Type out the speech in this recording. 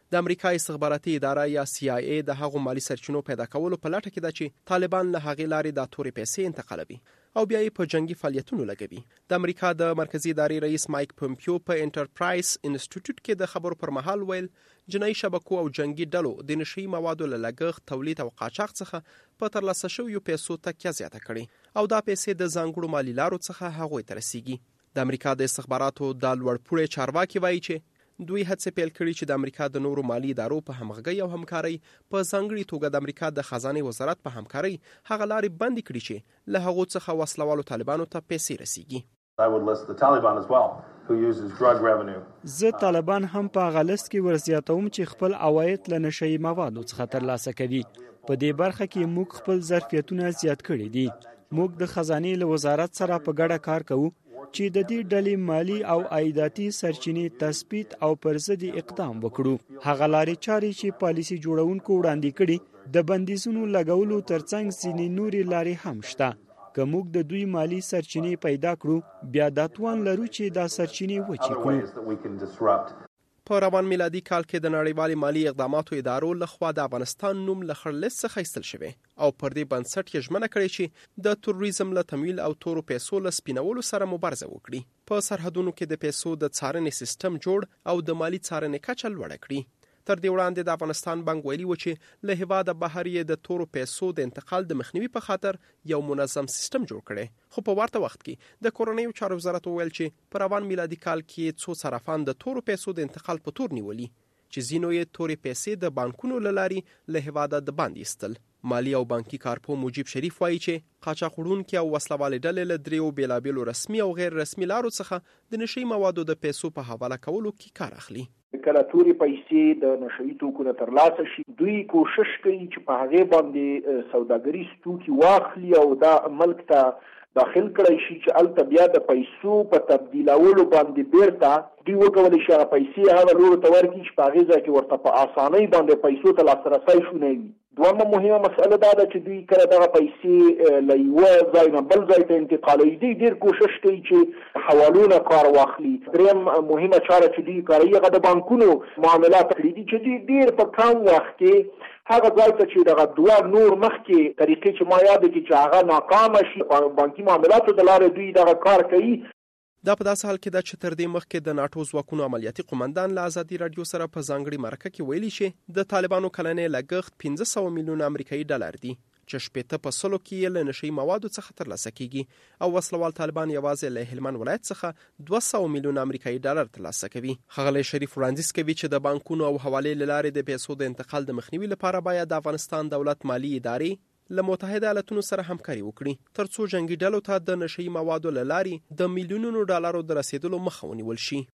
د امریکا استخباراتي اداره یا CIA د هغو مالی سرچینو پیدا کولو په لټه کې ده چې طالبان له هغې لارې د تورې پیسې انتقالوي او بیا یې په جنگي فعالیتونو لګوي. د امریکا د مرکزی ادارې رئیس مایک پومپیو په انټرپرایز انسټیټیوټ کې د خبرو پر مهال ویل جنایي شبکو او جنگي ډلو د نشئی موادو له لګښت، تولید او قاچاق څخه په ترلاسه شویو پیسو تکیه زیاته کړې او دا پیسې د ځانګړو مالي لارو څخه هغوی ته رسیږي. د امریکا د استخباراتو د لوړپوړي چارواکي وایي چې دوی هڅه پیل کړي چې د امریکا د نورو مالی ادارو په همغږۍ او همکارۍ په ځانګړي توګه د امریکا د خزانه وزارت په همکارۍ هغه لارې بندي کړي چې له هغو څخه وسلوالو طالبانو ته پیسې رسیږي. زه طالبان هم په هغه لیست کې ورزیاتوم چې خپل عواید له نشئی موادو څخه ترلاسه کوي. په دې برخه کې موږ خپل ظرفیتونه زیات کړي دي. موږ د خزانه له وزارت سره په ګډه کار کوو چې د دې ډلې مالی او عایداتي سرچینې تثبیت او پر ضد اقدام وکړو. هغه لارې چارې چې پالیسي جوړونکو وړاندې کړي د بندیزونو لګولو ترڅنګ ځینې نورې لارې هم شته. که موږ د دوی مالی سرچینې پیدا کړو بیا دا توان لرو چې دا سرچینې وچې کړو. په روان میلادي کال کې د نړیوالې مالی اقداماتو ادارو لخوا د افغانستان نوم له خړ لیست څخه ایستل شوی او پر دې بنسټ یې ژمنه کړې چې د تروریزم له تمویل او تورو پیسو له سپینولو سره مبارزه وکړي. په سرحدونو کې د پیسو د څارنې سیستم جوړ او د مالی څارنې کچه لوړه کړي. تر دې وړاندې د افغانستان بانک ویلي و چې له هیواده بهر یې د تورو پیسو د انتقال د مخنیوي په خاطر یو منظم سیستم جوړ کړي. خو په ورته وخت کې د کورنیو چارو وزارت ویل چې په روان میلادي کال کې څو صرافان د تورو پیسو د انتقال په تور نیولي چې ځینو یې تورې پیسې د بانکونو له لارې له هیواده د باندې ایستل. مالی او بانکي کارپو مجیب شریف وایي چې قاچاق وړونکي او وسلوالې ډلې له دریو بیلابیلو رسمي او غیر رسمي لارو څخه د نشئی موادو د پیسو په حواله کولو کې کار اخلي. کله توري پیسې د نشئی توکو نه ترلاسه شي دوی کوشش کوي چې په هغه باندې سوداګریز توکي واخلي او دا ملک ته داخل کړی شي چې البته بیا د پیسو په تبدیلولو باندې بیرته دوی وکولی شي هغه پیسې هغه لورو ته ورکړي چې په هغې ځای کې ورته په اسانۍ باندې پیسو ته لاسرسی شونی وي. دویمه مهمه مسئله دا ده چې دوی کله دغه پیسې له یوه ځای نه بل ځای ته انتقالوي. دوی ډېر کوشش کوي چې حوالو نه کار واخلي. دریم مهمه چاره چې دوی کاروي هغه د بانکونو معاملات کړي دي چې دوی ډېر په کم وخت کې هغه ځای ته چې دغه دوه نور مخکې طریقې چې ما یاد کړي چې هغه ناکامه شي بانکي معاملاتو د لارې دوی دغه کار کوي. دا په داسې حال کې ده چې تر دې مخکې د ناټو ځواکونو عملیاتي قومندان له ازادي رادیو سره په ځانګړي مرکه کې ویلي چې د طالبانو کلنی لګښت 500 میلیونه امریکایي ډالر دی چې 80% کې له نشئی موادو څخه ترلاسه کیږي او وسلوال طالبان یوازې له هلمند ولایت څخه 200 میلیونه امریکایي ډالر ترلاسه کوي. ښاغلی شریف وړاندیز کوي چې د بانکونو او حوالې له لارې د پیسو د انتقال د مخنیوي لپاره باید د افغانستان دولت مالی ادارې له متحده ایالاتونو سره همکاري وکړي ترڅو جنگي ډلو ته د نشئی موادو له لارې د میلیونونو ډالرو د رسیدلو مخه ونیول شي.